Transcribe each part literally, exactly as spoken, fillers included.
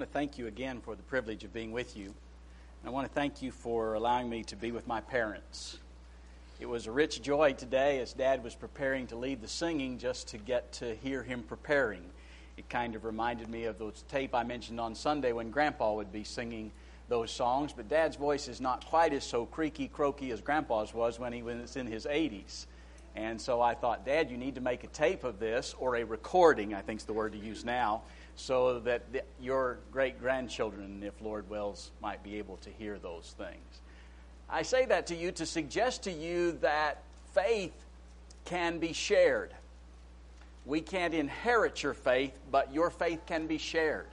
want to thank you again for the privilege of being with you. And I want to thank you for allowing me to be with my parents. It was a rich joy today as Dad was preparing to lead the singing just to get to hear him preparing. It kind of reminded me of those tape I mentioned on Sunday when Grandpa would be singing those songs. But Dad's voice is not quite as so creaky, croaky as Grandpa's was when he was in his eighties. And so I thought, Dad, you need to make a tape of this, or a recording, I think is the word to use now, so that the, your great-grandchildren, if Lord wills, might be able to hear those things. I say that to you to suggest to you that faith can be shared. We can't inherit your faith, but your faith can be shared.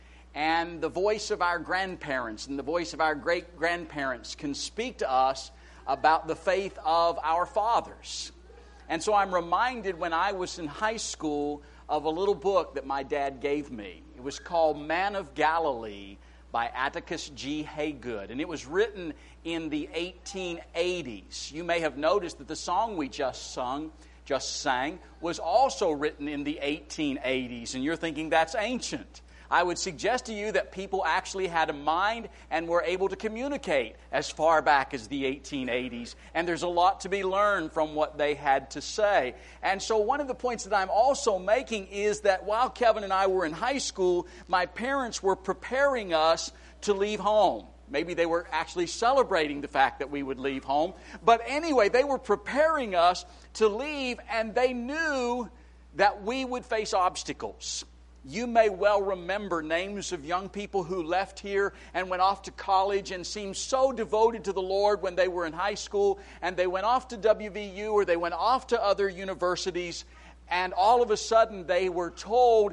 And the voice of our grandparents and the voice of our great-grandparents can speak to us about the faith of our fathers. And so I'm reminded when I was in high school of a little book that my dad gave me. It was called Man of Galilee by Atticus G. Haygood. And it was written in the eighteen eighties. You may have noticed that the song we just sung, just sang, was also written in the eighteen eighties. And you're thinking that's ancient. I would suggest to you that people actually had a mind and were able to communicate as far back as the eighteen eighties. And there's a lot to be learned from what they had to say. And so one of the points that I'm also making is that while Kevin and I were in high school, my parents were preparing us to leave home. Maybe they were actually celebrating the fact that we would leave home. But anyway, they were preparing us to leave, and they knew that we would face obstacles. You may well remember names of young people who left here and went off to college and seemed so devoted to the Lord when they were in high school, and they went off to W V U or they went off to other universities, and all of a sudden they were told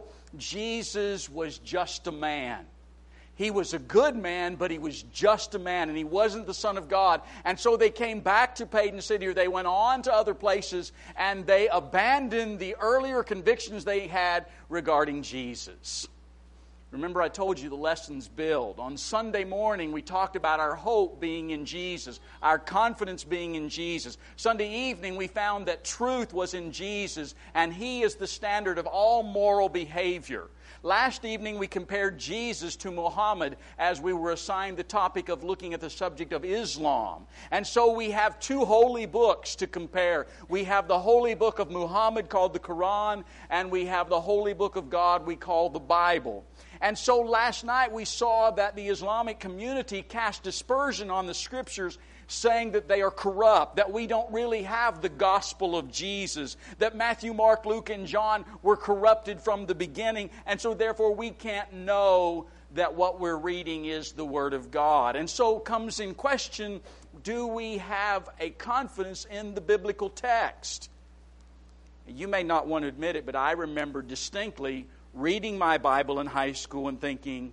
Jesus was just a man. He was a good man, but he was just a man, and he wasn't the Son of God. And so they came back to Paden City, or they went on to other places, and they abandoned the earlier convictions they had regarding Jesus. Remember, I told you the lessons build. On Sunday morning, we talked about our hope being in Jesus, our confidence being in Jesus. Sunday evening, we found that truth was in Jesus, and He is the standard of all moral behavior. Last evening, we compared Jesus to Muhammad as we were assigned the topic of looking at the subject of Islam. And so we have two holy books to compare. We have the holy book of Muhammad called the Quran, and we have the holy book of God we call the Bible. And so last night we saw that the Islamic community cast dispersion on the Scriptures, saying that they are corrupt, that we don't really have the gospel of Jesus, that Matthew, Mark, Luke, and John were corrupted from the beginning, and so therefore we can't know that what we're reading is the Word of God. And so comes in question, do we have a confidence in the biblical text? You may not want to admit it, but I remember distinctly reading my Bible in high school and thinking,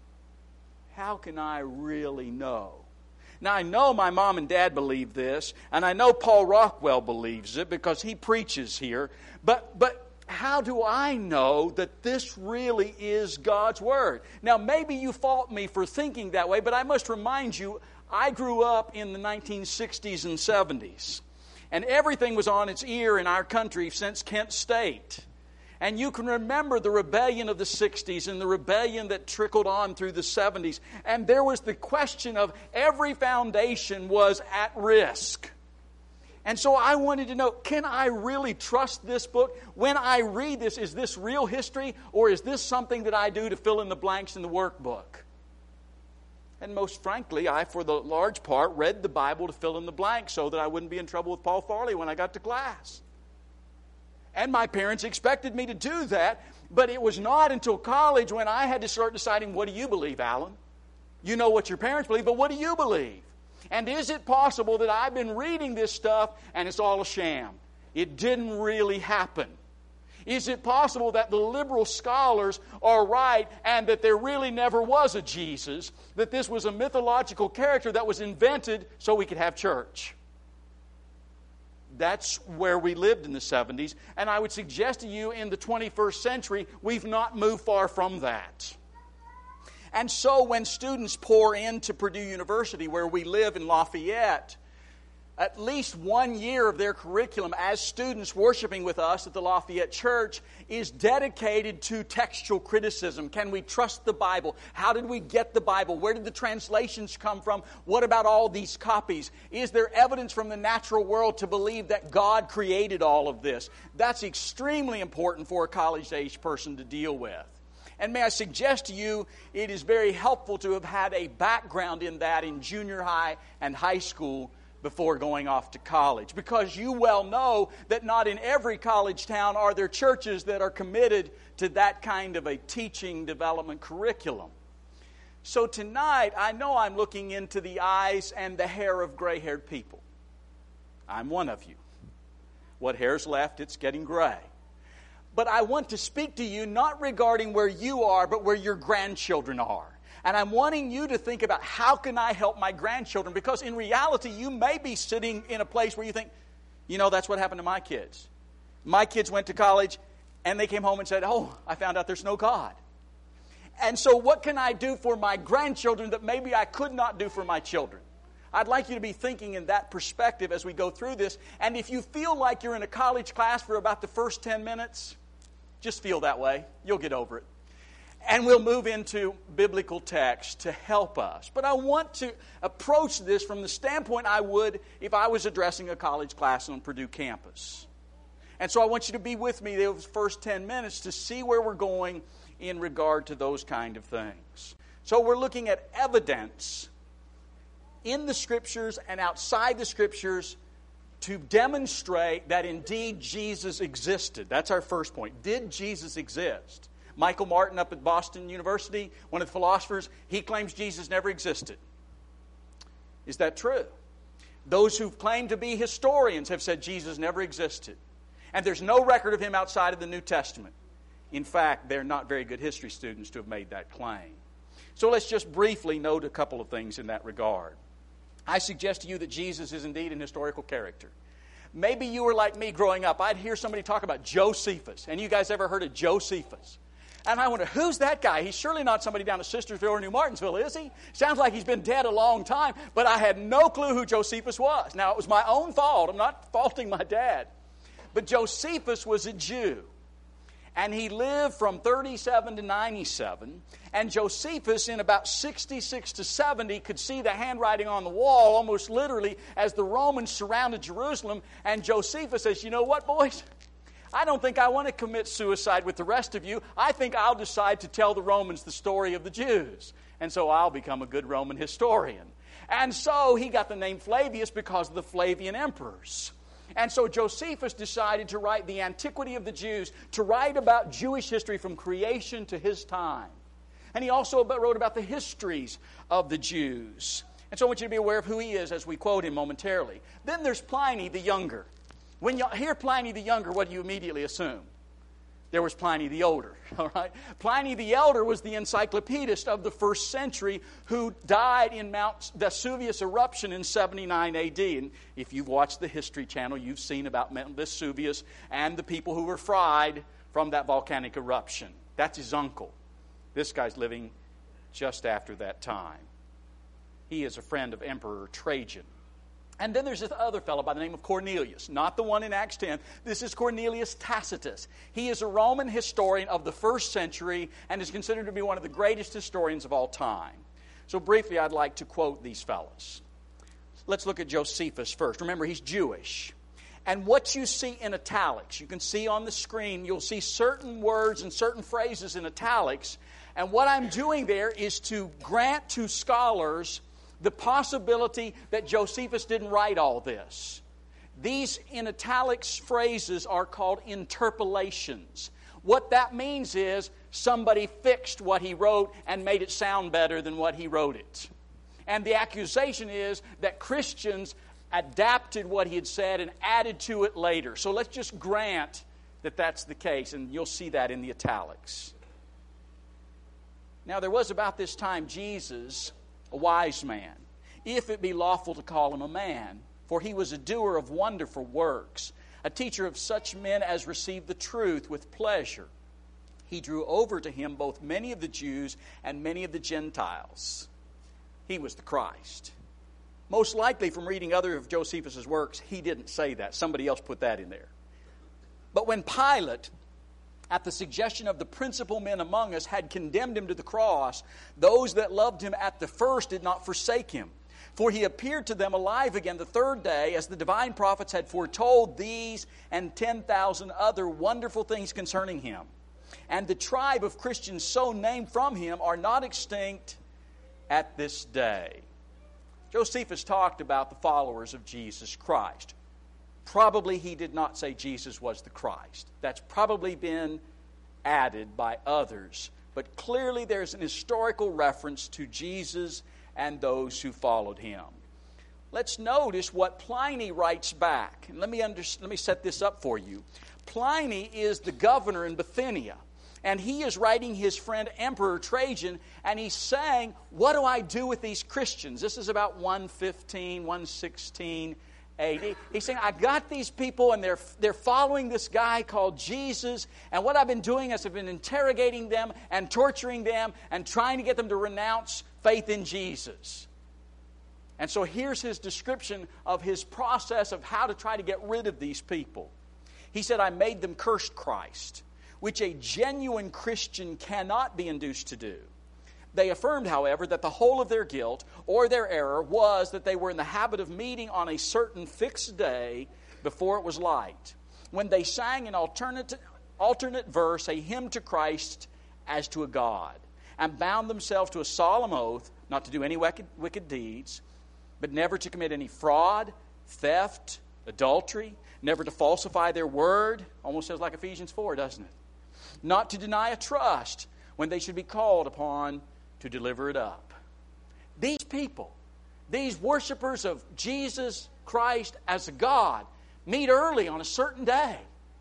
how can I really know? Now, I know my mom and dad believe this, and I know Paul Rockwell believes it because he preaches here, but but how do I know that this really is God's Word? Now, maybe you fault me for thinking that way, but I must remind you, I grew up in the nineteen sixties and seventies, and everything was on its ear in our country since Kent State. And you can remember the rebellion of the sixties and the rebellion that trickled on through the seventies. And there was the question of every foundation was at risk. And so I wanted to know, can I really trust this book? When I read this, is this real history, or is this something that I do to fill in the blanks in the workbook? And most frankly, I, for the large part, read the Bible to fill in the blanks so that I wouldn't be in trouble with Paul Farley when I got to class. And my parents expected me to do that, but it was not until college when I had to start deciding, what do you believe, Alan? You know what your parents believe, but what do you believe? And is it possible that I've been reading this stuff and it's all a sham? It didn't really happen. Is it possible that the liberal scholars are right and that there really never was a Jesus, that this was a mythological character that was invented so we could have church? That's where we lived in the seventies. And I would suggest to you in the twenty-first century, we've not moved far from that. And so when students pour into Purdue University, where we live in Lafayette, at least one year of their curriculum as students worshiping with us at the Lafayette Church is dedicated to textual criticism. Can we trust the Bible? How did we get the Bible? Where did the translations come from? What about all these copies? Is there evidence from the natural world to believe that God created all of this? That's extremely important for a college-age person to deal with. And may I suggest to you, it is very helpful to have had a background in that in junior high and high school before going off to college. Because you well know that not in every college town are there churches that are committed to that kind of a teaching development curriculum. So tonight, I know I'm looking into the eyes and the hair of gray-haired people. I'm one of you. What hair's left, it's getting gray. But I want to speak to you not regarding where you are, but where your grandchildren are. And I'm wanting you to think about, how can I help my grandchildren? Because in reality, you may be sitting in a place where you think, you know, that's what happened to my kids. My kids went to college, and they came home and said, oh, I found out there's no God. And so what can I do for my grandchildren that maybe I could not do for my children? I'd like you to be thinking in that perspective as we go through this. And if you feel like you're in a college class for about the first ten minutes, just feel that way. You'll get over it. And we'll move into biblical text to help us. But I want to approach this from the standpoint I would if I was addressing a college class on Purdue campus. And so I want you to be with me those first ten minutes to see where we're going in regard to those kind of things. So we're looking at evidence in the Scriptures and outside the Scriptures to demonstrate that indeed Jesus existed. That's our first point. Did Jesus exist? Michael Martin up at Boston University, one of the philosophers, he claims Jesus never existed. Is that true? Those who claim to be historians have said Jesus never existed. And there's no record of him outside of the New Testament. In fact, they're not very good history students to have made that claim. So let's just briefly note a couple of things in that regard. I suggest to you that Jesus is indeed an historical character. Maybe you were like me growing up. I'd hear somebody talk about Josephus. And you guys ever heard of Josephus? And I wonder, who's that guy? He's surely not somebody down at Sistersville or New Martinsville, is he? Sounds like he's been dead a long time. But I had no clue who Josephus was. Now, it was my own fault. I'm not faulting my dad. But Josephus was a Jew. And he lived from thirty-seven to ninety-seven. And Josephus, in about sixty-six to seventy, could see the handwriting on the wall, almost literally, as the Romans surrounded Jerusalem. And Josephus says, you know what, boys? I don't think I want to commit suicide with the rest of you. I think I'll decide to tell the Romans the story of the Jews. And so I'll become a good Roman historian. And so he got the name Flavius because of the Flavian emperors. And so Josephus decided to write the Antiquity of the Jews, to write about Jewish history from creation to his time. And he also wrote about the histories of the Jews. And so I want you to be aware of who he is as we quote him momentarily. Then there's Pliny the Younger. When you hear Pliny the Younger, what do you immediately assume? There was Pliny the Older. All right? Pliny the Elder was the encyclopedist of the first century who died in Mount Vesuvius eruption in seventy-nine A D. And if you've watched the History Channel, you've seen about Mount Vesuvius and the people who were fried from that volcanic eruption. That's his uncle. This guy's living just after that time. He is a friend of Emperor Trajan. And then there's this other fellow by the name of Cornelius, not the one in Acts ten. This is Cornelius Tacitus. He is a Roman historian of the first century and is considered to be one of the greatest historians of all time. So briefly, I'd like to quote these fellows. Let's look at Josephus first. Remember, he's Jewish. And what you see in italics, you can see on the screen, you'll see certain words and certain phrases in italics. And what I'm doing there is to grant to scholars the possibility that Josephus didn't write all this. These in italics phrases are called interpolations. What that means is somebody fixed what he wrote and made it sound better than what he wrote it. And the accusation is that Christians adapted what he had said and added to it later. So let's just grant that that's the case, and you'll see that in the italics. Now, there was about this time Jesus, a wise man, if it be lawful to call him a man, for he was a doer of wonderful works, a teacher of such men as received the truth with pleasure. He drew over to him both many of the Jews and many of the Gentiles. He was the Christ. Most likely from reading other of Josephus' works, he didn't say that. Somebody else put that in there. But when Pilate, at the suggestion of the principal men among us, had condemned him to the cross, those that loved him at the first did not forsake him. For he appeared to them alive again the third day, as the divine prophets had foretold these and ten thousand other wonderful things concerning him. And the tribe of Christians so named from him are not extinct at this day. Josephus talked about the followers of Jesus Christ. Probably he did not say Jesus was the Christ. That's probably been added by others. But clearly there's an historical reference to Jesus and those who followed him. Let's notice what Pliny writes back. And let me, under, let me set this up for you. Pliny is the governor in Bithynia. And he is writing his friend Emperor Trajan, and he's saying, what do I do with these Christians? This is about one fifteen, one sixteen A D. He's saying, I got these people, and they're, they're following this guy called Jesus, and what I've been doing is I've been interrogating them and torturing them and trying to get them to renounce faith in Jesus. And so here's his description of his process of how to try to get rid of these people. He said, I made them curse Christ, which a genuine Christian cannot be induced to do. They affirmed, however, that the whole of their guilt or their error was that they were in the habit of meeting on a certain fixed day before it was light, when they sang in alternate, alternate verse a hymn to Christ as to a God, and bound themselves to a solemn oath not to do any wicked, wicked deeds, but never to commit any fraud, theft, adultery, never to falsify their word. Almost sounds like Ephesians four, doesn't it? Not to deny a trust when they should be called upon to deliver it up. These people, these worshipers of Jesus Christ as a God, meet early on a certain day.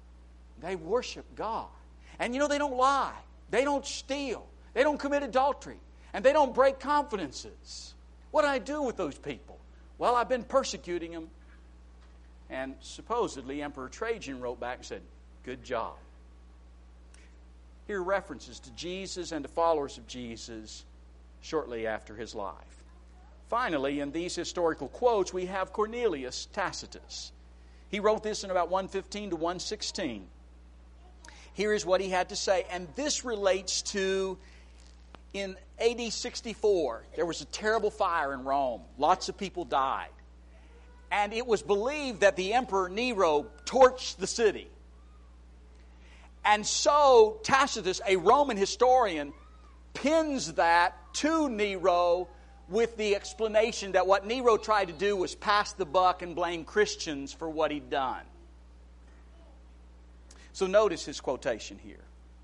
They worship God. And you know, they don't lie. They don't steal. They don't commit adultery. And they don't break confidences. What do I do with those people? Well, I've been persecuting them. And supposedly Emperor Trajan wrote back and said, good job. Here are references to Jesus and to followers of Jesus shortly after his life. Finally, in these historical quotes, we have Cornelius Tacitus. He wrote this in about one fifteen to one sixteen. Here is what he had to say, and this relates to in A D sixty-four, there was a terrible fire in Rome. Lots of people died. And it was believed that the Emperor Nero torched the city. And so Tacitus, a Roman historian, pins that to Nero with the explanation that what Nero tried to do was pass the buck and blame Christians for what he'd done. So notice his quotation here.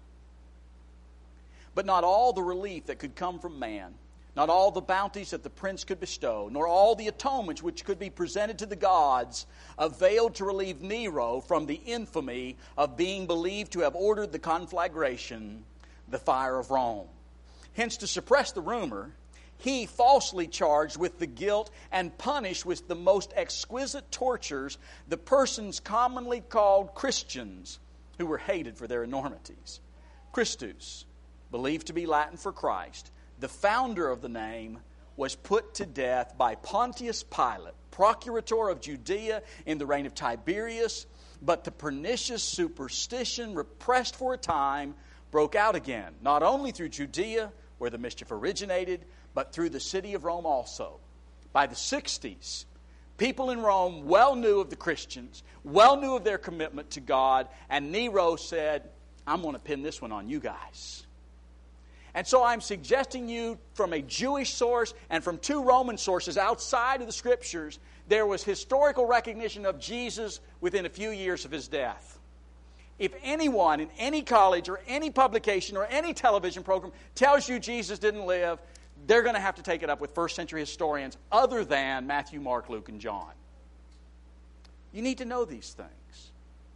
But not all the relief that could come from man, not all the bounties that the prince could bestow, nor all the atonements which could be presented to the gods, availed to relieve Nero from the infamy of being believed to have ordered the conflagration, the fire of Rome. Hence, to suppress the rumor, he falsely charged with the guilt and punished with the most exquisite tortures the persons commonly called Christians, who were hated for their enormities. Christus, believed to be Latin for Christ, the founder of the name, was put to death by Pontius Pilate, procurator of Judea in the reign of Tiberius, but the pernicious superstition, repressed for a time, broke out again, not only through Judea, where the mischief originated, but through the city of Rome also. By the sixties, people in Rome well knew of the Christians, well knew of their commitment to God, and Nero said, I'm going to pin this one on you guys. And so I'm suggesting you from a Jewish source and from two Roman sources outside of the Scriptures, there was historical recognition of Jesus within a few years of his death. If anyone in any college or any publication or any television program tells you Jesus didn't live, they're going to have to take it up with first century historians other than Matthew, Mark, Luke, and John. You need to know these things.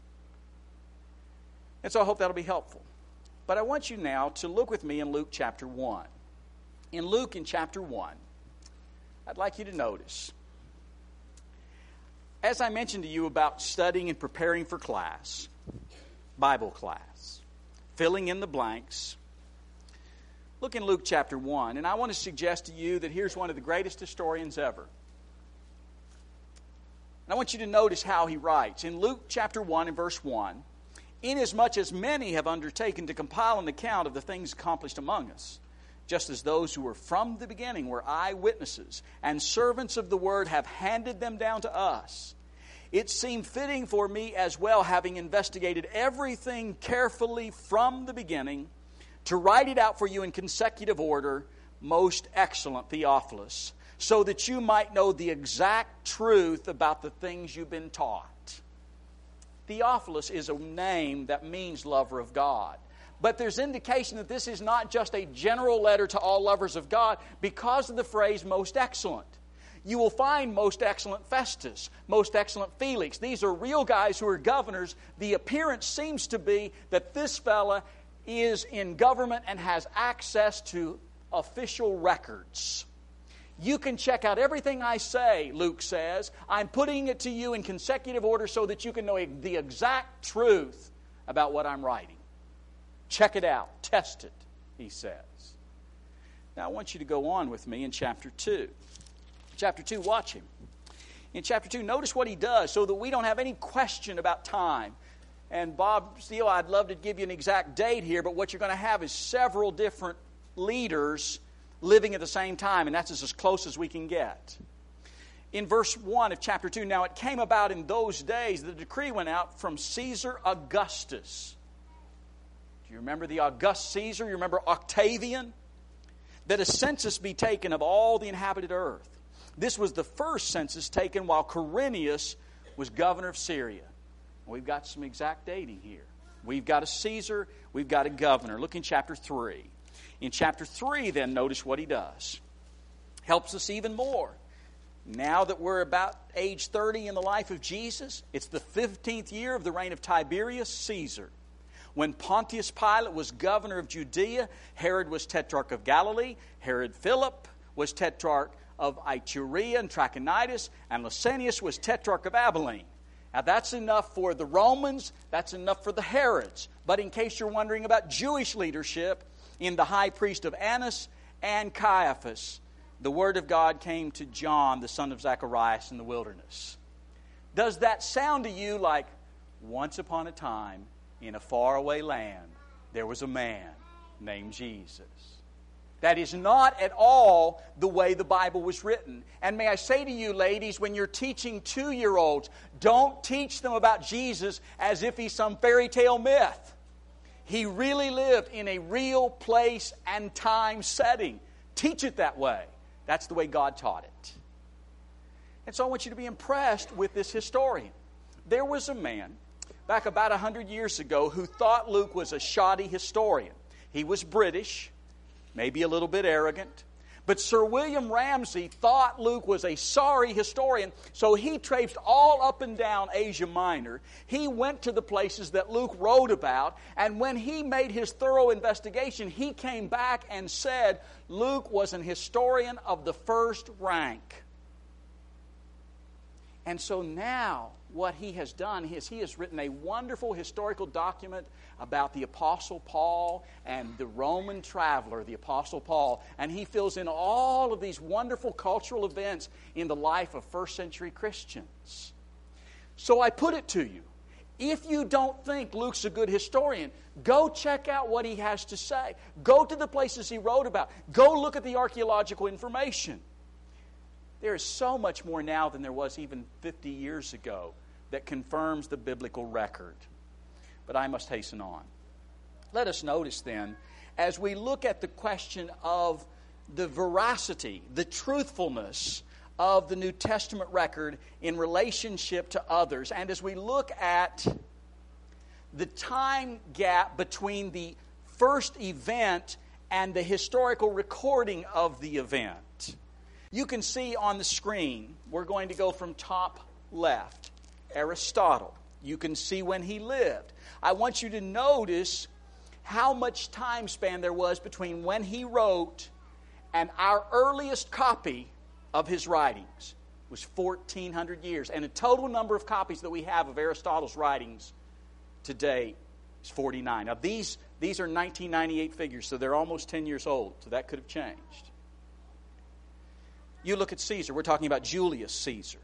And so I hope that'll be helpful. But I want you now to look with me in Luke chapter one. In Luke in chapter one, I'd like you to notice, as I mentioned to you about studying and preparing for class, Bible class, filling in the blanks, look in Luke chapter one, and I want to suggest to you that here's one of the greatest historians ever, And I want you to notice how he writes. In Luke chapter one and verse one, inasmuch as many have undertaken to compile an account of the things accomplished among us, just as those who were from the beginning were eyewitnesses and servants of the word have handed them down to us, it seemed fitting for me as well, having investigated everything carefully from the beginning, to write it out for you in consecutive order, most excellent Theophilus, so that you might know the exact truth about the things you've been taught. Theophilus is a name that means lover of God. But there's indication that this is not just a general letter to all lovers of God because of the phrase most excellent. You will find most excellent Festus, most excellent Felix. These are real guys who are governors. The appearance seems to be that this fella is in government and has access to official records. You can check out everything I say, Luke says. I'm putting it to you in consecutive order so that you can know the exact truth about what I'm writing. Check it out. Test it, he says. Now, I want you to go on with me in chapter two. Chapter two, watch him. In chapter two, notice what he does so that we don't have any question about time. And Bob Steele, I'd love to give you an exact date here, but what you're going to have is several different leaders living at the same time, and that's as close as we can get. In verse one of chapter two, now it came about in those days, the decree went out from Caesar Augustus. Do you remember the August Caesar? You remember Octavian? That a census be taken of all the inhabited earth. This was the first census taken while Quirinius was governor of Syria. We've got some exact dating here. We've got a Caesar, we've got a governor. Look in chapter three. In chapter three, then, notice what he does. Helps us even more. Now that we're about age thirty in the life of Jesus, it's the fifteenth year of the reign of Tiberius Caesar. When Pontius Pilate was governor of Judea, Herod was tetrarch of Galilee, Herod Philip was tetrarch of Iturea and Trachonitis, and Lysanias was tetrarch of Abilene. Now that's enough for the Romans, that's enough for the Herods. But in case you're wondering about Jewish leadership, in the high priest of Annas and Caiaphas, the word of God came to John, the son of Zacharias, in the wilderness. Does that sound to you like, once upon a time, in a faraway land, there was a man named Jesus? That is not at all the way the Bible was written. And may I say to you, ladies, when you're teaching two-year-olds, don't teach them about Jesus as if he's some fairy tale myth. He really lived in a real place and time setting. Teach it that way. That's the way God taught it. And so I want you to be impressed with this historian. There was a man back about one hundred years ago who thought Luke was a shoddy historian. He was British, maybe a little bit arrogant. But Sir William Ramsay thought Luke was a sorry historian, so he traipsed all up and down Asia Minor. He went to the places that Luke wrote about, and when he made his thorough investigation, he came back and said Luke was an historian of the first rank. And so now what he has done is he has written a wonderful historical document about the Apostle Paul and the Roman traveler, the Apostle Paul. And he fills in all of these wonderful cultural events in the life of first century Christians. So I put it to you, if you don't think Luke's a good historian, go check out what he has to say. Go to the places he wrote about. Go look at the archaeological information. There is so much more now than there was even fifty years ago that confirms the biblical record. But I must hasten on. Let us notice then, as we look at the question of the veracity, the truthfulness of the New Testament record in relationship to others, and as we look at the time gap between the first event and the historical recording of the event. You can see on the screen, we're going to go from top left, Aristotle. You can see when he lived. I want you to notice how much time span there was between when he wrote and our earliest copy of his writings. It was fourteen hundred years. And the total number of copies that we have of Aristotle's writings today is forty-nine. Now these, these are nineteen ninety-eight figures, so they're almost ten years old. So that could have changed. You look at Caesar. We're talking about Julius Caesar.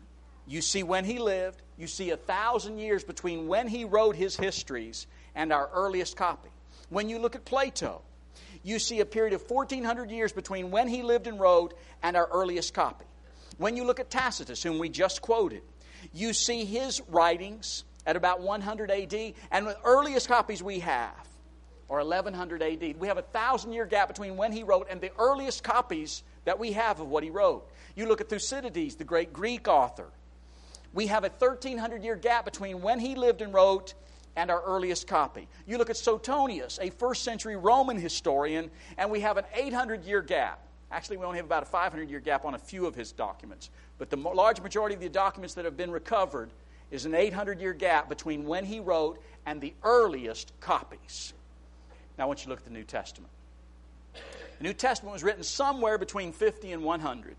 You see when he lived. You see a thousand years between when he wrote his histories and our earliest copy. When you look at Plato, you see a period of fourteen hundred years between when he lived and wrote and our earliest copy. When you look at Tacitus, whom we just quoted, you see his writings at about one hundred A D, and the earliest copies we have are eleven hundred A D. We have a thousand-year gap between when he wrote and the earliest copies that we have of what he wrote. You look at Thucydides, the great Greek author. We have a thirteen hundred year gap between when he lived and wrote and our earliest copy. You look at Suetonius, a first century Roman historian, and we have an eight hundred year gap. Actually, we only have about a five hundred year gap on a few of his documents. But the large majority of the documents that have been recovered is an eight hundred year gap between when he wrote and the earliest copies. Now I want you to look at the New Testament. The New Testament was written somewhere between fifty and one hundred.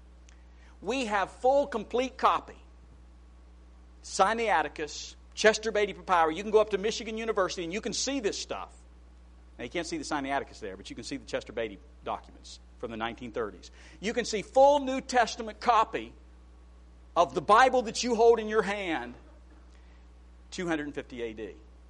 We have full, complete copy. Sinaiticus, Chester Beatty Papyri. You can go up to Michigan University and you can see this stuff. Now you can't see the Sinaiticus there, but you can see the Chester Beatty documents from the nineteen thirties. You can see full New Testament copy of the Bible that you hold in your hand, two hundred fifty A D.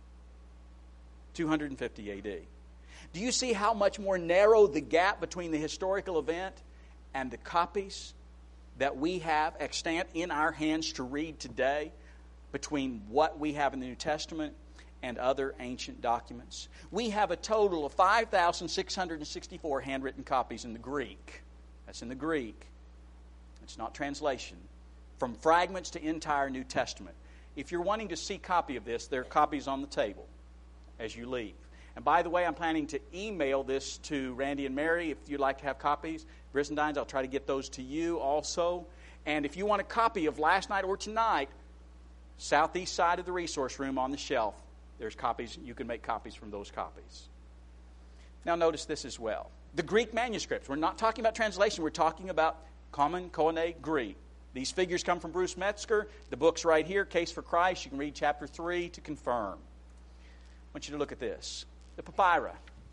two hundred fifty A D. Do you see how much more narrow the gap between the historical event and the copies that we have extant in our hands to read today, between what we have in the New Testament and other ancient documents? We have a total of five thousand six hundred sixty-four handwritten copies in the Greek. That's in the Greek. It's not translation. From fragments to entire New Testament. If you're wanting to see a copy of this, there are copies on the table as you leave. And by the way, I'm planning to email this to Randy and Mary if you'd like to have copies. Brizendines, I'll try to get those to you also. And if you want a copy of last night or tonight, southeast side of the resource room on the shelf, there's copies. You can make copies from those copies. Now notice this as well. The Greek manuscripts. We're not talking about translation. We're talking about common Koine Greek. These figures come from Bruce Metzger. The book's right here, Case for Christ. You can read chapter three to confirm. I want you to look at this. The papyri.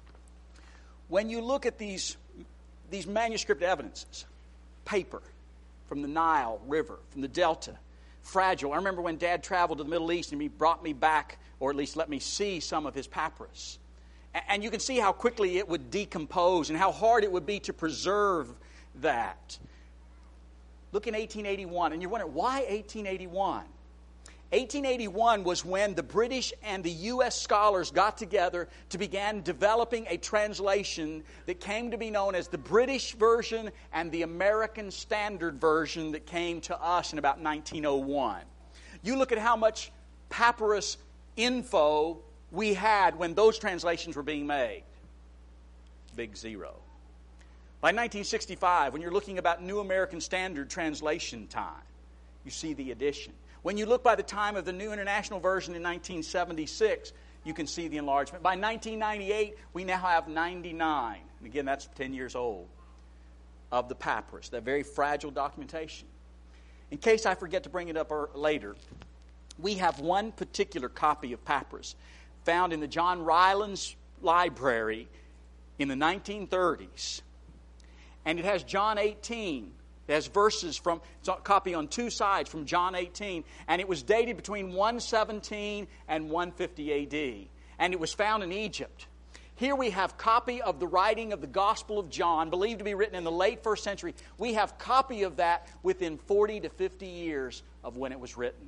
When you look at these, these manuscript evidences, paper from the Nile River, from the Delta, fragile. I remember when Dad traveled to the Middle East and he brought me back, or at least let me see some of his papyrus. And you can see how quickly it would decompose and how hard it would be to preserve that. Look in eighteen eighty-one, and you're wondering, why eighteen eighty-one? eighteen eighty-one was when the British and the U S scholars got together to begin developing a translation that came to be known as the British version and the American Standard Version that came to us in about nineteen oh one. You look at how much papyrus info we had when those translations were being made. Big zero. By nineteen sixty-five, when you're looking about New American Standard translation time, you see the addition. When you look by the time of the New International Version in nineteen seventy-six, you can see the enlargement. By nineteen ninety-eight, we now have ninety-nine. And again, that's ten years old of the papyrus, that very fragile documentation. In case I forget to bring it up later, we have one particular copy of papyrus found in the John Rylands Library in the nineteen thirties. And it has John eighteen. It has verses from, it's a copy on two sides from John eighteen. And it was dated between one seventeen and one fifty A D. And it was found in Egypt. Here we have copy of the writing of the Gospel of John, believed to be written in the late first century. We have copy of that within forty to fifty years of when it was written.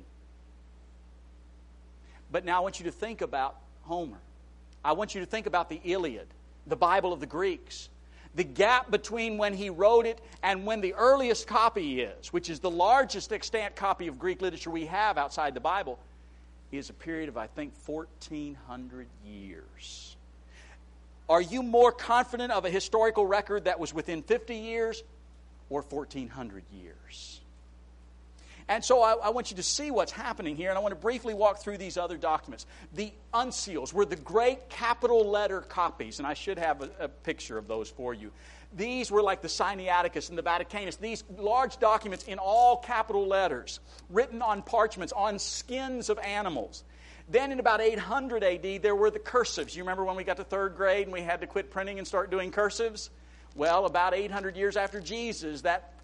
But now I want you to think about Homer. I want you to think about the Iliad, the Bible of the Greeks. The gap between when he wrote it and when the earliest copy is, which is the largest extant copy of Greek literature we have outside the Bible, is a period of, I think, fourteen hundred years. Are you more confident of a historical record that was within fifty years or fourteen hundred years? And so I, I want you to see what's happening here, and I want to briefly walk through these other documents. The uncials were the great capital letter copies, and I should have a, a picture of those for you. These were like the Sinaiticus and the Vaticanus, these large documents in all capital letters, written on parchments, on skins of animals. Then in about eight hundred A D, there were the cursives. You remember when we got to third grade and we had to quit printing and start doing cursives? Well, about eight hundred years after Jesus, that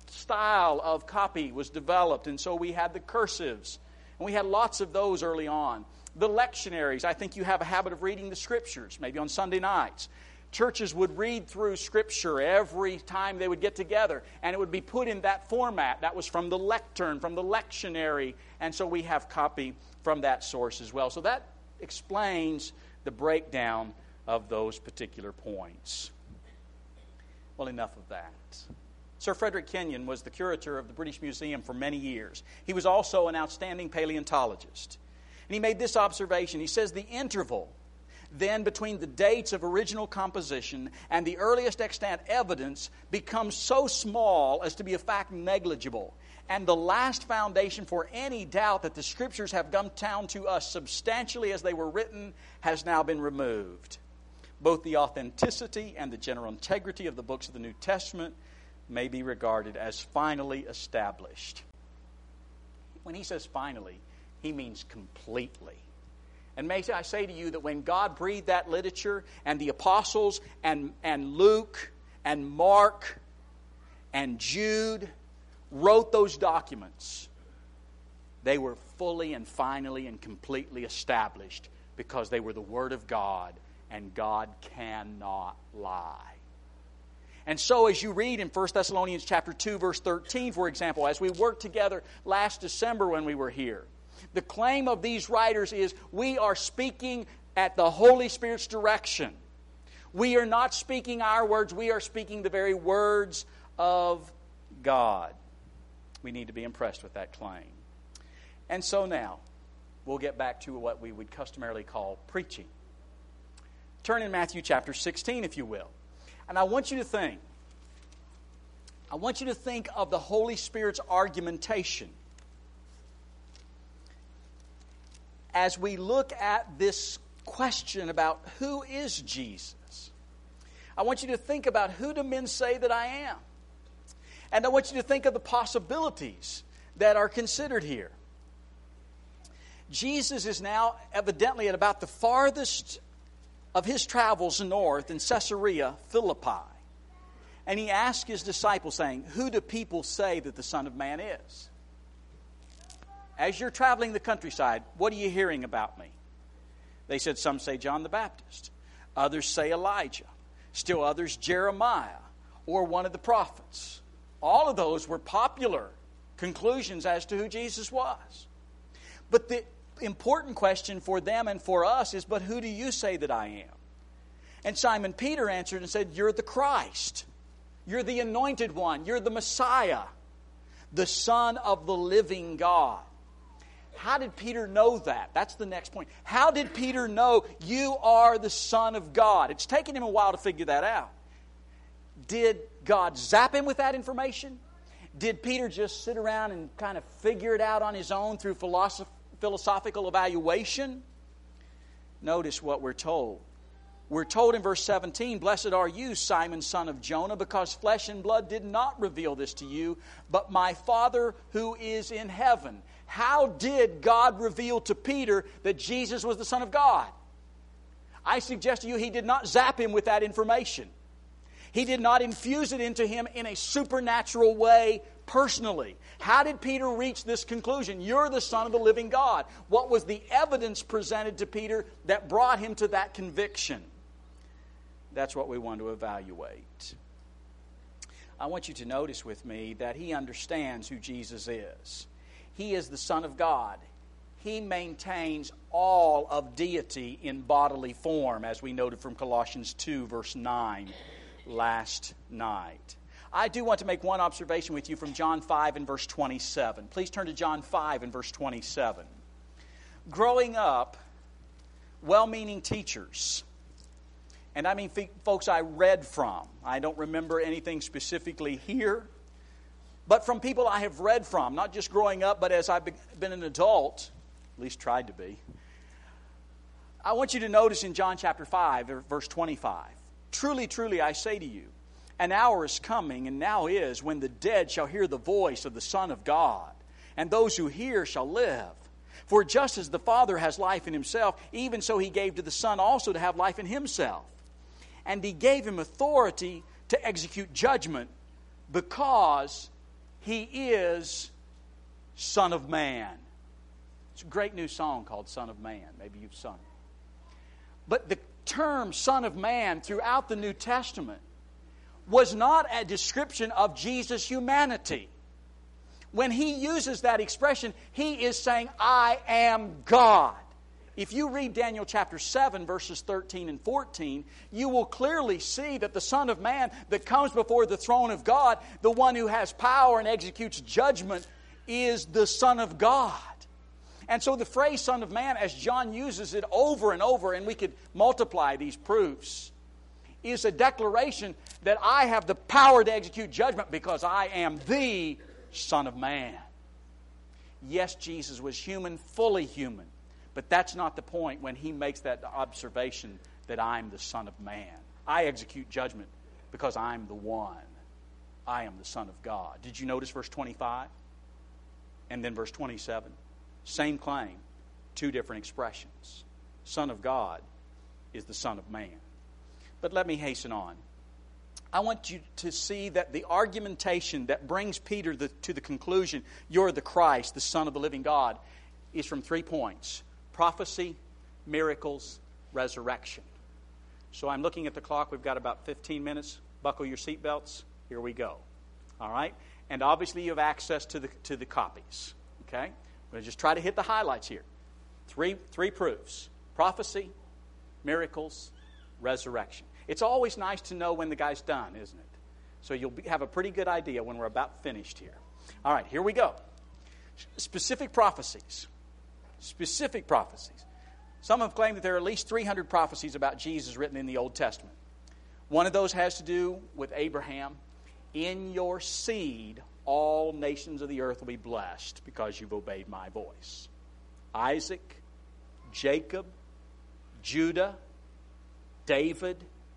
style of copy was developed, and so we had the cursives, and we had lots of those early on. The lectionaries, I think you have a habit of reading the Scriptures, maybe on Sunday nights. Churches would read through Scripture every time they would get together, and it would be put in that format. That was from the lectern, from the lectionary, and so we have copy from that source as well. So that explains the breakdown of those particular points. Well, enough of that. Sir Frederick Kenyon was the curator of the British Museum for many years. He was also an outstanding paleontologist. And he made this observation. He says the interval then between the dates of original composition and the earliest extant evidence becomes so small as to be a fact negligible. And the last foundation for any doubt that the Scriptures have come down to us substantially as they were written has now been removed. Both the authenticity and the general integrity of the books of the New Testament may be regarded as finally established. When he says finally, he means completely. And may I say to you that when God breathed that literature, and the apostles and, and Luke and Mark and Jude wrote those documents, they were fully and finally and completely established because they were the Word of God, and God cannot lie. And so as you read in First Thessalonians chapter two, verse thirteen, for example, as we worked together last December when we were here, the claim of these writers is we are speaking at the Holy Spirit's direction. We are not speaking our words. We are speaking the very words of God. We need to be impressed with that claim. And so now, we'll get back to what we would customarily call preaching. Turn in Matthew chapter sixteen, if you will. And I want you to think, I want you to think of the Holy Spirit's argumentation as we look at this question about who is Jesus. I want you to think about who do men say that I am? And I want you to think of the possibilities that are considered here. Jesus is now evidently at about the farthest of his travels north in Caesarea Philippi. And he asked his disciples, saying, who do people say that the Son of Man is? As you're traveling the countryside, what are you hearing about me? They said, some say John the Baptist. Others say Elijah. Still others Jeremiah or one of the prophets. All of those were popular conclusions as to who Jesus was. But the important question for them and for us is, but who do you say that I am? And Simon Peter answered and said, you're the Christ. You're the anointed one. You're the Messiah, the Son of the living God. How did Peter know that? That's the next point. How did Peter know you are the Son of God? It's taken him a while to figure that out. Did God zap him with that information? Did Peter just sit around and kind of figure it out on his own through philosoph- philosophical evaluation? Notice what we're told. We're told in verse seventeen, blessed are you, Simon, son of Jonah, because flesh and blood did not reveal this to you, but my Father who is in heaven. How did God reveal to Peter that Jesus was the Son of God? I suggest to you he did not zap him with that information. He did not infuse it into him in a supernatural way personally. How did Peter reach this conclusion? You're the Son of the living God. What was the evidence presented to Peter that brought him to that conviction? That's what we want to evaluate. I want you to notice with me that he understands who Jesus is. He is the Son of God. He maintains all of deity in bodily form, as we noted from Colossians two, verse nine last night. I do want to make one observation with you from John five and verse twenty-seven. Please turn to John five and verse twenty-seven. Growing up, well-meaning teachers, and I mean folks I read from, I don't remember anything specifically here, but from people I have read from, not just growing up, but as I've been an adult, at least tried to be. I want you to notice in John chapter five, verse twenty-five, truly, truly, I say to you, an hour is coming, and now is, when the dead shall hear the voice of the Son of God, and those who hear shall live. For just as the Father has life in himself, even so he gave to the Son also to have life in himself. And he gave him authority to execute judgment, because He is Son of Man. It's a great new song called Son of Man. Maybe you've sung it. But the term Son of Man throughout the New Testament was not a description of Jesus' humanity. When he uses that expression, he is saying, I am God. If you read Daniel chapter seven, verses thirteen and fourteen, you will clearly see that the Son of Man that comes before the throne of God, the one who has power and executes judgment, is the Son of God. And so the phrase Son of Man, as John uses it over and over, and we could multiply these proofs, is a declaration that I have the power to execute judgment because I am the Son of Man. Yes, Jesus was human, fully human. But that's not the point when he makes that observation that I'm the Son of Man. I execute judgment because I'm the one. I am the Son of God. Did you notice verse twenty-five? And then verse twenty-seven. Same claim, two different expressions. Son of God is the Son of Man. But let me hasten on. I want you to see that the argumentation that brings Peter the, to the conclusion, you're the Christ, the Son of the living God, is from three points. Prophecy, miracles, resurrection. So I'm looking at the clock. We've got about fifteen minutes. Buckle your seatbelts. Here we go. All right? And obviously you have access to the, to the copies. Okay? I'm going to just try to hit the highlights here. Three, three proofs. Prophecy, miracles, resurrection. It's always nice to know when the guy's done, isn't it? So you'll be, have a pretty good idea when we're about finished here. All right, here we go. Specific prophecies. Specific prophecies. Some have claimed that there are at least three hundred prophecies about Jesus written in the Old Testament. One of those has to do with Abraham. In your seed, all nations of the earth will be blessed because you've obeyed my voice. Isaac, Jacob, Judah, David,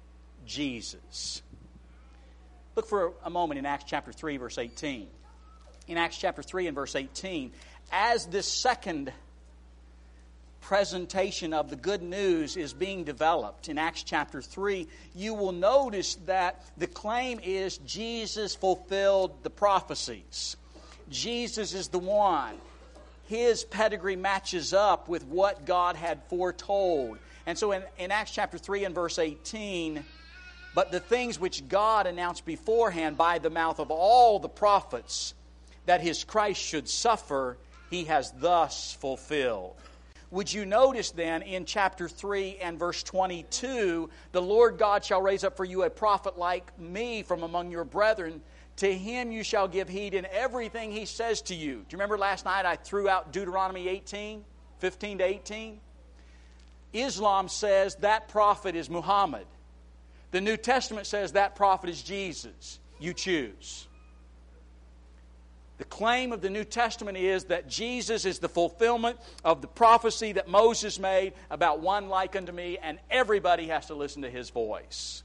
Jesus. Look for a moment in Acts chapter three, verse eighteen. In Acts chapter three and verse eighteen, as this second presentation of the good news is being developed in Acts chapter three, you will notice that the claim is Jesus fulfilled the prophecies. Jesus is the one. His pedigree matches up with what God had foretold. And so in, in Acts chapter three and verse eighteen, but the things which God announced beforehand by the mouth of all the prophets, that His Christ should suffer, He has thus fulfilled. Would you notice then in chapter three and verse twenty-two, the Lord God shall raise up for you a prophet like me from among your brethren. To him you shall give heed in everything he says to you. Do you remember last night I threw out Deuteronomy eighteen, fifteen to eighteen? Islam says that prophet is Muhammad. The New Testament says that prophet is Jesus. You choose. The claim of the New Testament is that Jesus is the fulfillment of the prophecy that Moses made about one like unto me, and everybody has to listen to his voice.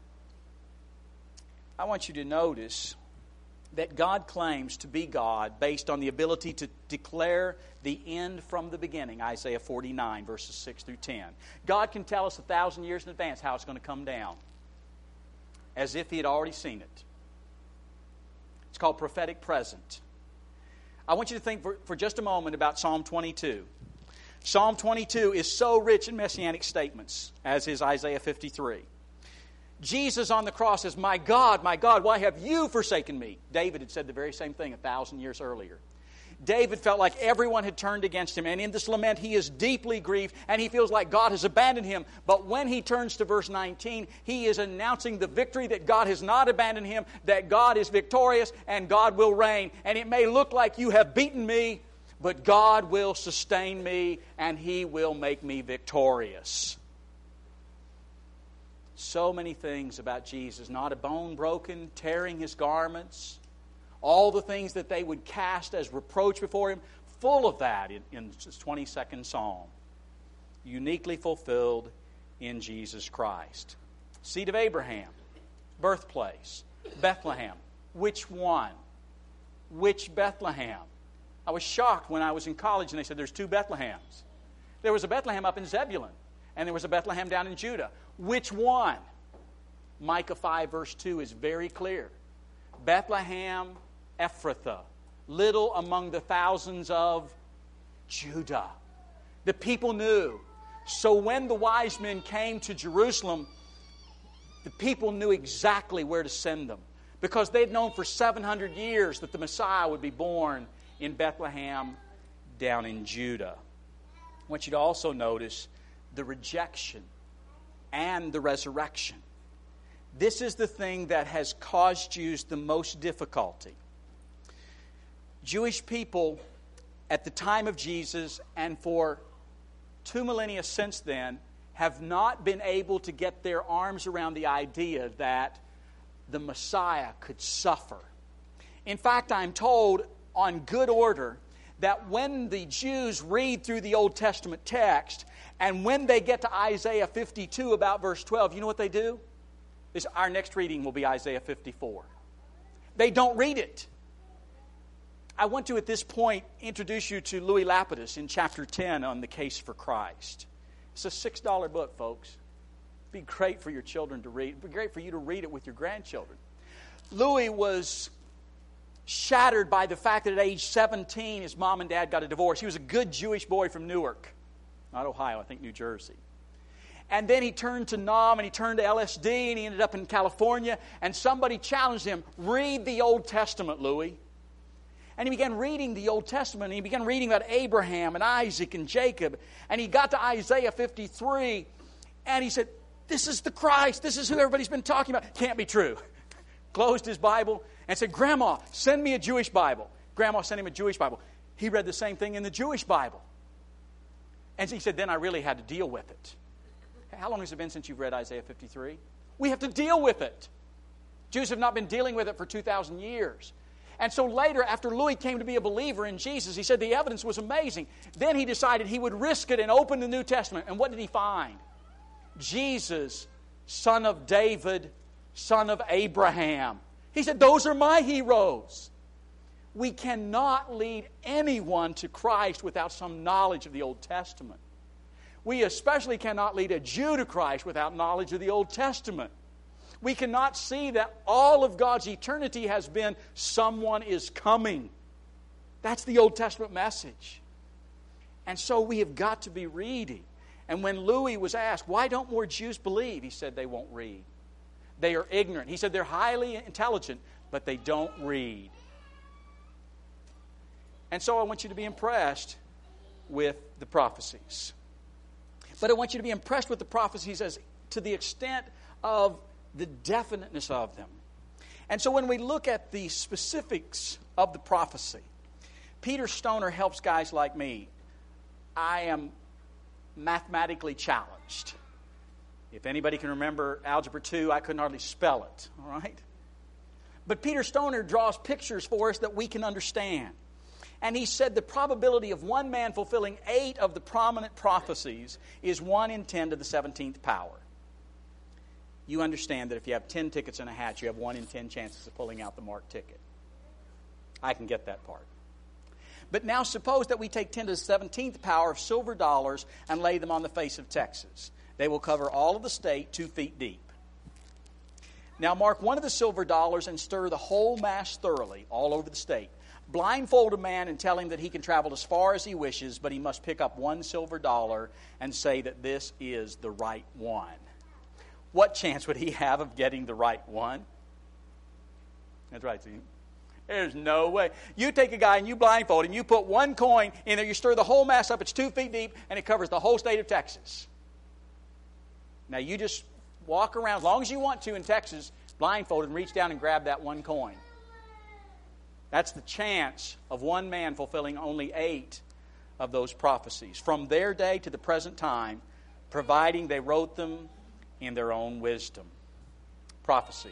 I want you to notice that God claims to be God based on the ability to declare the end from the beginning, Isaiah forty-nine, verses six through ten. God can tell us a thousand years in advance how it's going to come down, as if He had already seen it. It's called prophetic present. I want you to think for, for just a moment about Psalm twenty-two. Psalm twenty-two is so rich in messianic statements, as is Isaiah fifty-three. Jesus on the cross says, my God, my God, why have you forsaken me? David had said the very same thing a thousand years earlier. David felt like everyone had turned against him, and in this lament he is deeply grieved, and he feels like God has abandoned him. But when he turns to verse nineteen, he is announcing the victory that God has not abandoned him, that God is victorious, and God will reign. And it may look like you have beaten me, but God will sustain me, and He will make me victorious. So many things about Jesus. Not a bone broken, tearing His garments. All the things that they would cast as reproach before Him. Full of that in, in His twenty-second Psalm. Uniquely fulfilled in Jesus Christ. Seed of Abraham. Birthplace. Bethlehem. Which one? Which Bethlehem? I was shocked when I was in college and they said there's two Bethlehems. There was a Bethlehem up in Zebulun. And there was a Bethlehem down in Judah. Which one? Micah five verse two is very clear. Bethlehem Ephrathah, little among the thousands of Judah. The people knew. So when the wise men came to Jerusalem, the people knew exactly where to send them, because they'd known for seven hundred years that the Messiah would be born in Bethlehem down in Judah. I want you to also notice the rejection and the resurrection. This is the thing that has caused Jews the most difficulty. Jewish people at the time of Jesus and for two millennia since then have not been able to get their arms around the idea that the Messiah could suffer. In fact, I'm told on good order that when the Jews read through the Old Testament text, and when they get to Isaiah fifty-two about verse twelve, you know what they do? This, our next reading will be Isaiah fifty-four. They don't read it. I want to, at this point, introduce you to Louis Lapidus in chapter ten on the case for Christ. It's a six dollar book, folks. It'd be great for your children to read. It'd be great for you to read it with your grandchildren. Louis was shattered by the fact that at age seventeen, his mom and dad got a divorce. He was a good Jewish boy from Newark. Not Ohio, I think New Jersey. And then he turned to Nam and he turned to L S D and he ended up in California. And somebody challenged him, read the Old Testament, Louis. And he began reading the Old Testament, and he began reading about Abraham and Isaac and Jacob. And he got to Isaiah fifty-three, and he said, this is the Christ. This is who everybody's been talking about. Can't be true. Closed his Bible and said, Grandma, send me a Jewish Bible. Grandma sent him a Jewish Bible. He read the same thing in the Jewish Bible. And he said, then I really had to deal with it. How long has it been since you've read Isaiah fifty-three? We have to deal with it. Jews have not been dealing with it for two thousand years. And so later, after Louis came to be a believer in Jesus, he said the evidence was amazing. Then he decided he would risk it and open the New Testament. And what did he find? Jesus, son of David, son of Abraham. He said, those are my heroes. We cannot lead anyone to Christ without some knowledge of the Old Testament. We especially cannot lead a Jew to Christ without knowledge of the Old Testament. We cannot see that all of God's eternity has been someone is coming. That's the Old Testament message. And so we have got to be reading. And when Louis was asked, why don't more Jews believe? He said they won't read. They are ignorant. He said they're highly intelligent, but they don't read. And so I want you to be impressed with the prophecies. But I want you to be impressed with the prophecies as to the extent of the definiteness of them. And so when we look at the specifics of the prophecy, Peter Stoner helps guys like me. I am mathematically challenged. If anybody can remember Algebra two, I couldn't hardly spell it. All right? But Peter Stoner draws pictures for us that we can understand. And he said the probability of one man fulfilling eight of the prominent prophecies is one in ten to the seventeenth power. You understand that if you have ten tickets in a hat, you have one in ten chances of pulling out the marked ticket. I can get that part. But now suppose that we take ten to the seventeenth power of silver dollars and lay them on the face of Texas. They will cover all of the state two feet deep. Now mark one of the silver dollars and stir the whole mass thoroughly all over the state. Blindfold a man and tell him that he can travel as far as he wishes, but he must pick up one silver dollar and say that this is the right one. What chance would he have of getting the right one? That's right, see? There's no way. You take a guy and you blindfold him, you put one coin in there, you stir the whole mass up, it's two feet deep, and it covers the whole state of Texas. Now you just walk around, as long as you want to in Texas, blindfolded, and reach down and grab that one coin. That's the chance of one man fulfilling only eight of those prophecies from their day to the present time, providing they wrote them in their own wisdom. Prophecy.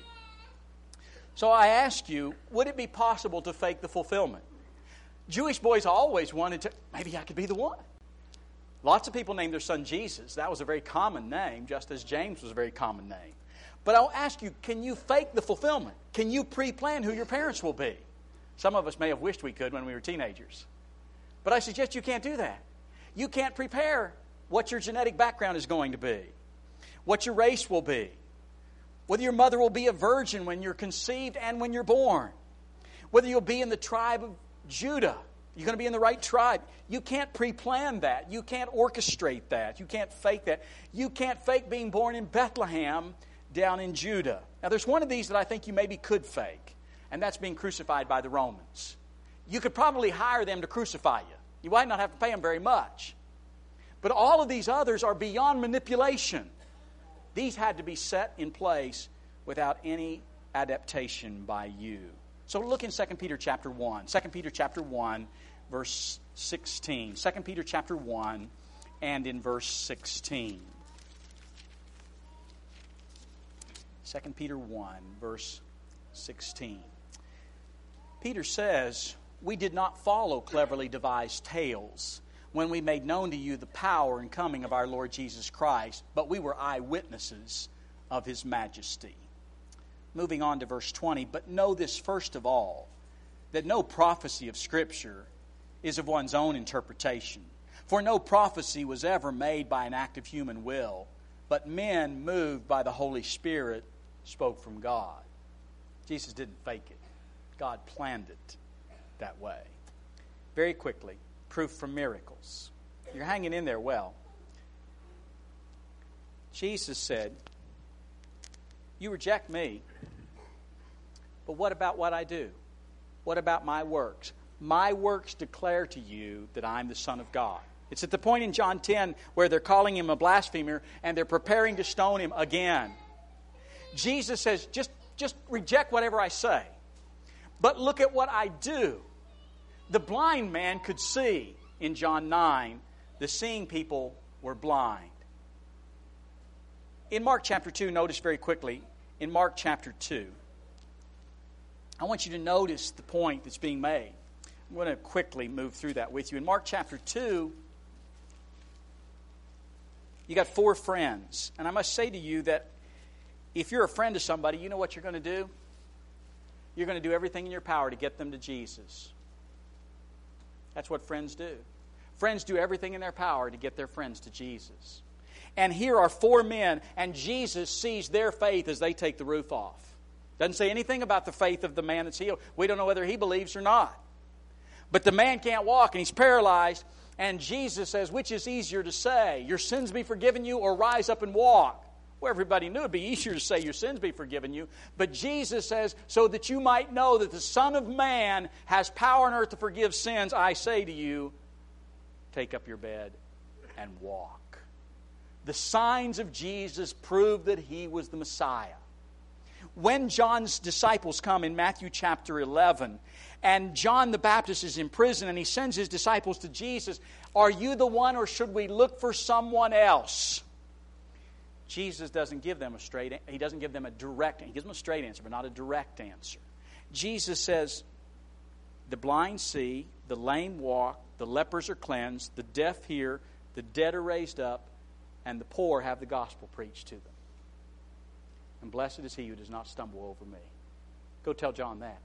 So I ask you, would it be possible to fake the fulfillment? Jewish boys always wanted to, maybe I could be the one. Lots of people named their son Jesus. That was a very common name, just as James was a very common name. But I'll ask you, can you fake the fulfillment? Can you pre-plan who your parents will be? Some of us may have wished we could when we were teenagers. But I suggest you can't do that. You can't prepare what your genetic background is going to be, what your race will be, whether your mother will be a virgin when you're conceived and when you're born, whether you'll be in the tribe of Judah. You're going to be in the right tribe. You can't pre-plan that. You can't orchestrate that. You can't fake that. You can't fake being born in Bethlehem down in Judah. Now, there's one of these that I think you maybe could fake, and that's being crucified by the Romans. You could probably hire them to crucify you. You might not have to pay them very much. But all of these others are beyond manipulation. These had to be set in place without any adaptation by you. So look in Second Peter chapter one. Second Peter chapter one, verse sixteen. Second Peter chapter one and in verse sixteen. Second Peter one, verse sixteen. Peter says, "We did not follow cleverly devised tales when we made known to you the power and coming of our Lord Jesus Christ, but we were eyewitnesses of His majesty." Moving on to verse twenty, "But know this first of all, that no prophecy of Scripture is of one's own interpretation. For no prophecy was ever made by an act of human will, but men moved by the Holy Spirit spoke from God." Jesus didn't fake it. God planned it that way. Very quickly, proof from miracles. You're hanging in there well. Jesus said, "You reject me, but what about what I do? What about my works? My works declare to you that I'm the Son of God." It's at the point in John ten where they're calling him a blasphemer and they're preparing to stone him again. Jesus says, just, just reject whatever I say, but look at what I do. The blind man could see in John nine. The seeing people were blind. In Mark chapter two, notice very quickly, in Mark chapter two, I want you to notice the point that's being made. I'm going to quickly move through that with you. In Mark chapter two, you got four friends. And I must say to you that if you're a friend to somebody, you know what you're going to do? You're going to do everything in your power to get them to Jesus. That's what friends do. Friends do everything in their power to get their friends to Jesus. And here are four men, and Jesus sees their faith as they take the roof off. Doesn't say anything about the faith of the man that's healed. We don't know whether he believes or not. But the man can't walk, and he's paralyzed, and Jesus says, which is easier to say, your sins be forgiven you, or rise up and walk? Well, everybody knew it would be easier to say your sins be forgiven you. But Jesus says, so that you might know that the Son of Man has power on earth to forgive sins, I say to you, take up your bed and walk. The signs of Jesus proved that He was the Messiah. When John's disciples come in Matthew chapter eleven, and John the Baptist is in prison, and he sends his disciples to Jesus, are you the one, or should we look for someone else? Jesus doesn't give them a straight, he doesn't give them a direct, he gives them a straight answer, but not a direct answer. Jesus says, the blind see, the lame walk, the lepers are cleansed, the deaf hear, the dead are raised up, and the poor have the gospel preached to them. And blessed is he who does not stumble over me. Go tell John that.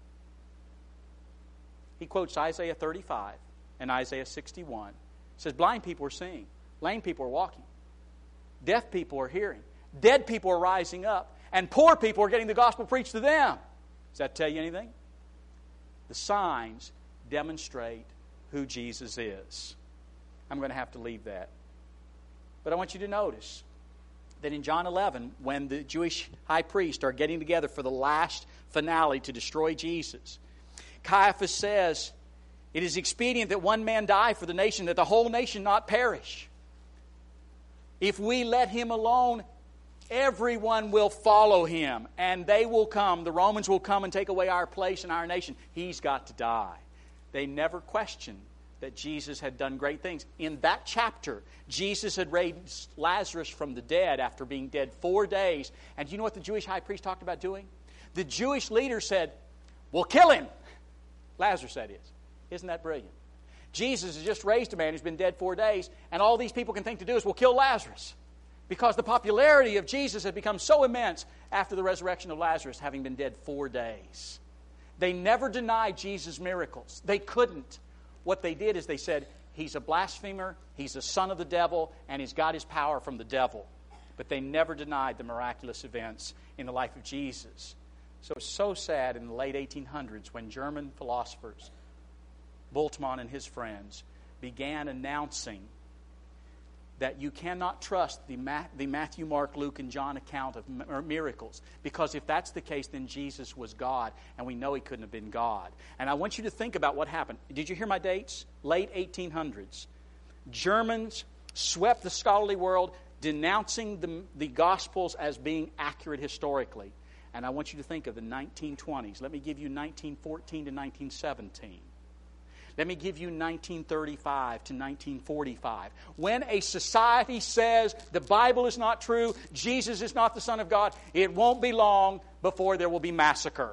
He quotes Isaiah thirty-five and Isaiah sixty-one. It says, blind people are seeing, lame people are walking, deaf people are hearing, dead people are rising up, and poor people are getting the gospel preached to them. Does that tell you anything? The signs demonstrate who Jesus is. I'm going to have to leave that. But I want you to notice that in John eleven, when the Jewish high priests are getting together for the last finale to destroy Jesus, Caiaphas says, it is expedient that one man die for the nation, that the whole nation not perish. If we let him alone, everyone will follow him, and they will come. The Romans will come and take away our place in our nation. He's got to die. They never questioned that Jesus had done great things. In that chapter, Jesus had raised Lazarus from the dead after being dead four days. And do you know what the Jewish high priest talked about doing? The Jewish leader said, we'll kill him. Lazarus, that is. Isn't that brilliant? Jesus has just raised a man who's been dead four days, and all these people can think to do is, we'll kill Lazarus. Because the popularity of Jesus had become so immense after the resurrection of Lazarus, having been dead four days. They never denied Jesus' miracles. They couldn't. What they did is they said, he's a blasphemer, he's a son of the devil, and he's got his power from the devil. But they never denied the miraculous events in the life of Jesus. So it's so sad in the late eighteen hundreds when German philosophers, Bultmann and his friends, began announcing that you cannot trust the, Ma- the Matthew, Mark, Luke, and John account of m- miracles. Because if that's the case, then Jesus was God, and we know He couldn't have been God. And I want you to think about what happened. Did you hear my dates? Late eighteen hundreds. Germans swept the scholarly world, denouncing the, the Gospels as being accurate historically. And I want you to think of the nineteen twenties. Let me give you nineteen fourteen to nineteen seventeen. Let me give you nineteen thirty-five to nineteen forty-five. When a society says the Bible is not true, Jesus is not the Son of God, it won't be long before there will be massacre.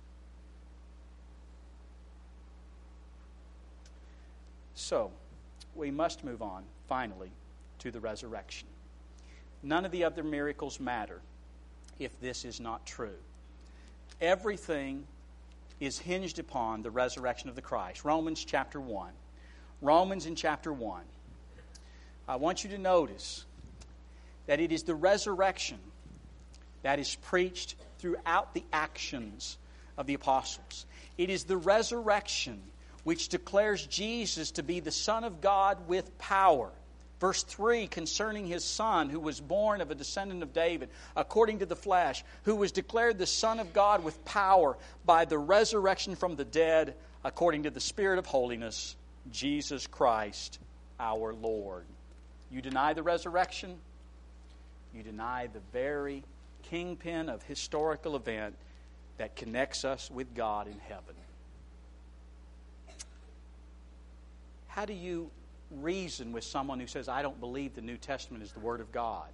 So, we must move on, finally, to the resurrection. None of the other miracles matter if this is not true. Everything is hinged upon the resurrection of the Christ. Romans chapter one. Romans in chapter one. I want you to notice that it is the resurrection that is preached throughout the actions of the apostles. It is the resurrection which declares Jesus to be the Son of God with power. Verse three, concerning His Son, who was born of a descendant of David, according to the flesh, who was declared the Son of God with power by the resurrection from the dead, according to the Spirit of holiness, Jesus Christ our Lord. You deny the resurrection, you deny the very kingpin of historical event that connects us with God in heaven. How do you reason with someone who says, I don't believe the New Testament is the Word of God?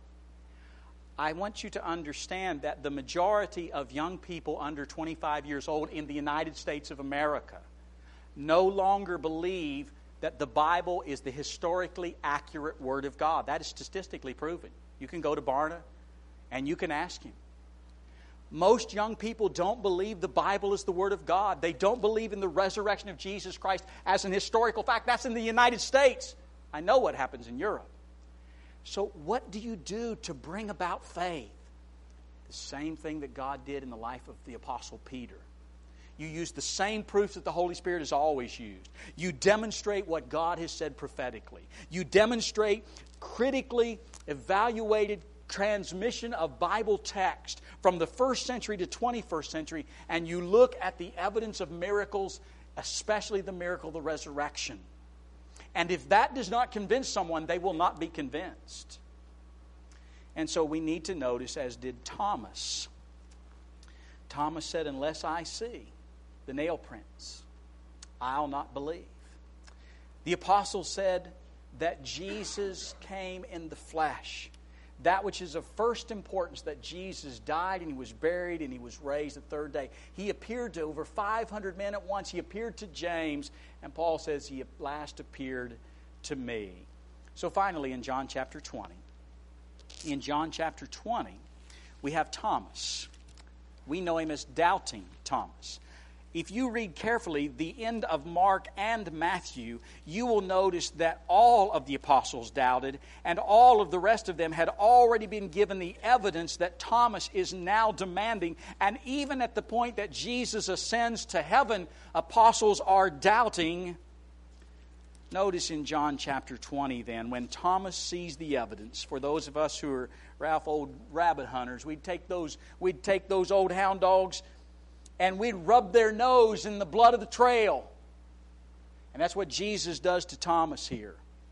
I want you to understand that the majority of young people under twenty-five years old in the United States of America no longer believe that the Bible is the historically accurate Word of God. That is statistically proven. You can go to Barna and you can ask him. Most young people don't believe the Bible is the Word of God. They don't believe in the resurrection of Jesus Christ as an historical fact. That's in the United States. I know what happens in Europe. So what do you do to bring about faith? The same thing that God did in the life of the Apostle Peter. You use the same proofs that the Holy Spirit has always used. You demonstrate what God has said prophetically. You demonstrate critically evaluated transmission of Bible text from the first century to twenty-first century, and you look at the evidence of miracles, especially the miracle of the resurrection. And if that does not convince someone, they will not be convinced. And so we need to notice, as did Thomas. Thomas said, unless I see the nail prints, I'll not believe. The apostle said that Jesus came in the flesh. That which is of first importance, that Jesus died and He was buried and He was raised the third day. He appeared to over five hundred men at once. He appeared to James. And Paul says He at last appeared to me. So finally in John chapter twenty. In John chapter twenty, we have Thomas. We know him as Doubting Thomas. If you read carefully the end of Mark and Matthew, you will notice that all of the apostles doubted, and all of the rest of them had already been given the evidence that Thomas is now demanding. And even at the point that Jesus ascends to heaven, apostles are doubting. Notice in John chapter twenty then, when Thomas sees the evidence, for those of us who are Ralph old rabbit hunters, we'd take those, we'd take those old hound dogs and we'd rub their nose in the blood of the trail. And that's what Jesus does to Thomas here.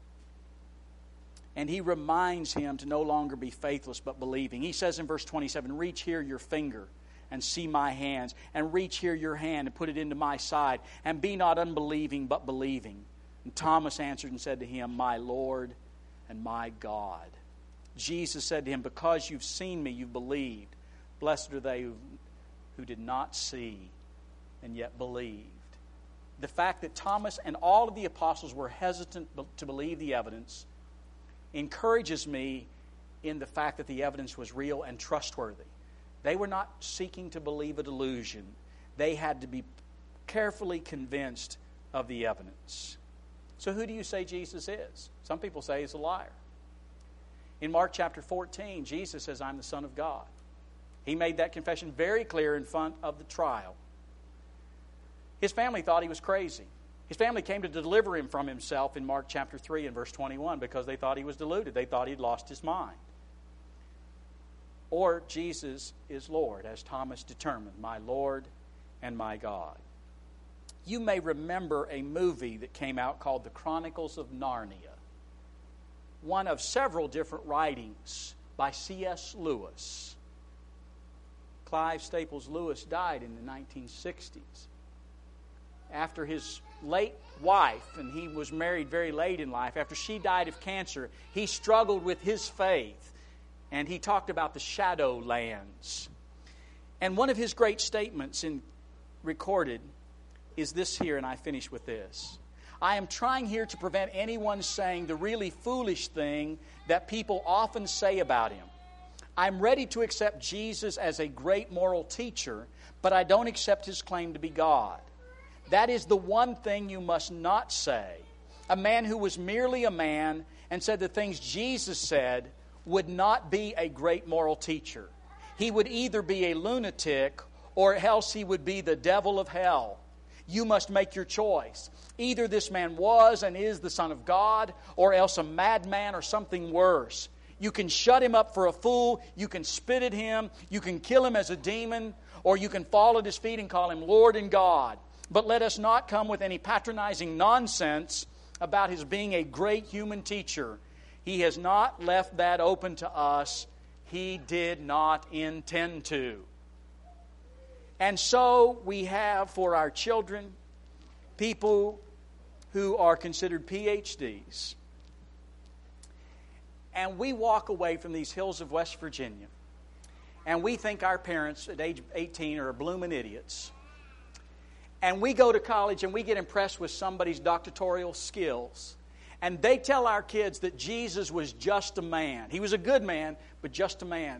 And He reminds him to no longer be faithless but believing. He says in verse twenty-seven, reach here your finger and see my hands, and reach here your hand and put it into my side, and be not unbelieving but believing. And Thomas answered and said to Him, my Lord and my God. Jesus said to him, because you've seen me, you've believed. Blessed are they who who did not see and yet believed. The fact that Thomas and all of the apostles were hesitant to believe the evidence encourages me in the fact that the evidence was real and trustworthy. They were not seeking to believe a delusion. They had to be carefully convinced of the evidence. So who do you say Jesus is? Some people say He's a liar. In Mark chapter fourteen, Jesus says, I'm the Son of God. He made that confession very clear in front of the trial. His family thought he was crazy. His family came to deliver him from himself in Mark chapter three and verse twenty-one because they thought he was deluded. They thought he'd lost his mind. Or Jesus is Lord, as Thomas determined, my Lord and my God. You may remember a movie that came out called The Chronicles of Narnia, one of several different writings by C S Lewis. Clive Staples Lewis died in the nineteen sixties. After his late wife, and he was married very late in life, after she died of cancer, he struggled with his faith, and he talked about the shadow lands. And one of his great statements in recorded is this here, and I finish with this. I am trying here to prevent anyone saying the really foolish thing that people often say about him. I'm ready to accept Jesus as a great moral teacher, but I don't accept his claim to be God. That is the one thing you must not say. A man who was merely a man and said the things Jesus said would not be a great moral teacher. He would either be a lunatic or else he would be the devil of hell. You must make your choice. Either this man was and is the Son of God, or else a madman or something worse. You can shut him up for a fool, you can spit at him, you can kill him as a demon, or you can fall at his feet and call him Lord and God. But let us not come with any patronizing nonsense about his being a great human teacher. He has not left that open to us. He did not intend to. And so we have for our children people who are considered P H Ds. And we walk away from these hills of West Virginia, and we think our parents at age eighteen are blooming idiots. And we go to college and we get impressed with somebody's doctoral skills. And they tell our kids that Jesus was just a man. He was a good man, but just a man.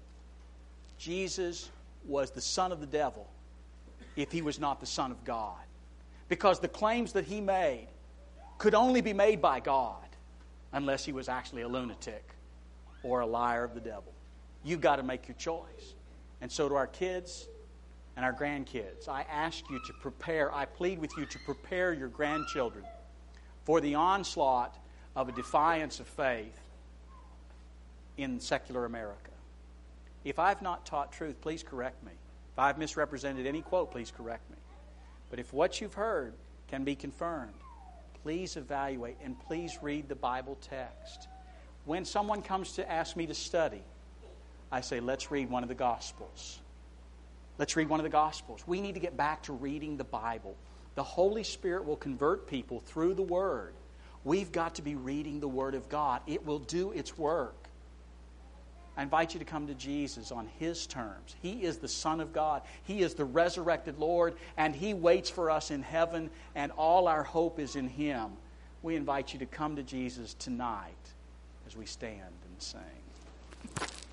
Jesus was the son of the devil if he was not the Son of God. Because the claims that he made could only be made by God unless he was actually a lunatic or a liar of the devil. You've got to make your choice. And so do our kids and our grandkids. I ask you to prepare, I plead with you to prepare your grandchildren for the onslaught of a defiance of faith in secular America. If I've not taught truth, please correct me. If I've misrepresented any quote, please correct me. But if what you've heard can be confirmed, please evaluate and please read the Bible text. When someone comes to ask me to study, I say, let's read one of the Gospels. Let's read one of the Gospels. We need to get back to reading the Bible. The Holy Spirit will convert people through the Word. We've got to be reading the Word of God. It will do its work. I invite you to come to Jesus on His terms. He is the Son of God. He is the resurrected Lord, and He waits for us in heaven, and all our hope is in Him. We invite you to come to Jesus tonight as we stand and sing.